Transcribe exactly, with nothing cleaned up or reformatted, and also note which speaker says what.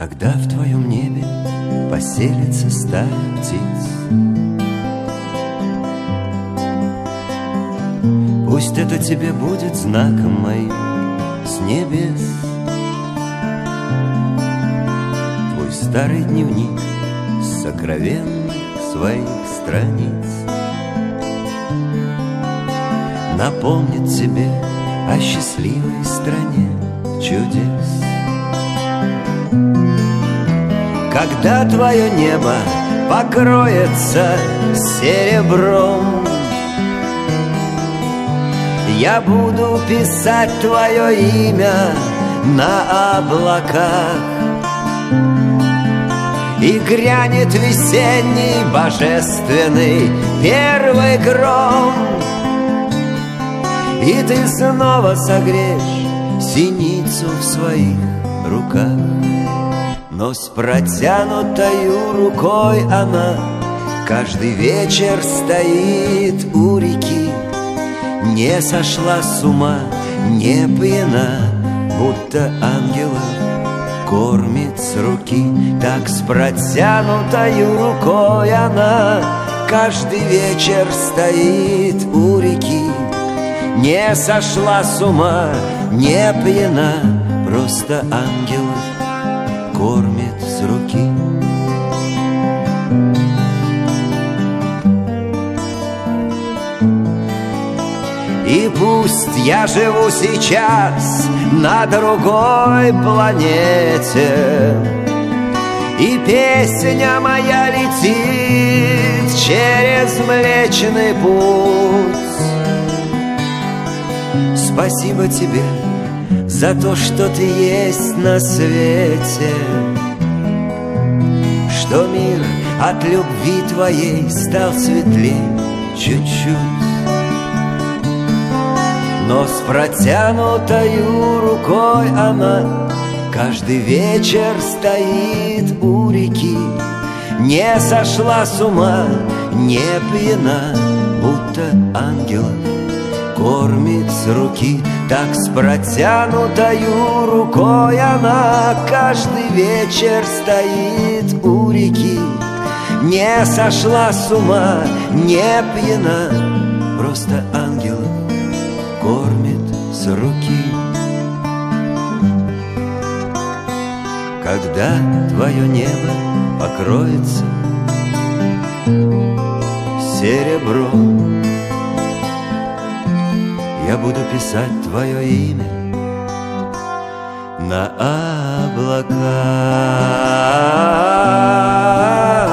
Speaker 1: когда в твоем небе поселится стая птиц. Пусть это тебе будет знаком моим с небес. Твой старый дневник с сокровенных своих страниц напомнит тебе о счастливой стране чудес. Когда твое небо покроется серебром, я буду писать твое имя на облаках, и грянет весенний божественный первый гром, и ты снова согреешь синицу в своих руках. Но с протянутою рукой она каждый вечер стоит у реки, не сошла с ума, не пьяна, будто ангелов кормит с руки. Так с протянутою рукой она каждый вечер стоит у реки, не сошла с ума, не пьяна, просто ангелов кормит с руки. И пусть я живу сейчас на другой планете, и песня моя летит через Млечный Путь. Спасибо тебе за то, что ты есть на свете, что мир от любви твоей стал светлей чуть-чуть. Но с протянутою рукой она каждый вечер стоит у реки, не сошла с ума, не пьяна, будто ангелов кормит с руки. Так с протянутою рукой она каждый вечер стоит у реки, не сошла с ума, не пьяна, просто ангелов кормит с руки. Когда твое небо покроется серебром, я буду писать твое имя на облаках.